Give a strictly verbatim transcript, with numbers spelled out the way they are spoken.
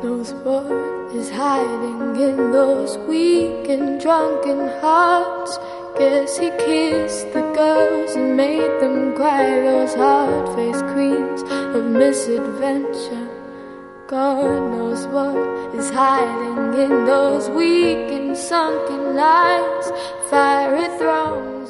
knows what is hiding in those weak and drunken hearts. Guess he kissed the girls and made them cry, those hard-faced queens of misadventure. God knows what is hiding in those weak and sunken eyes, fiery thrown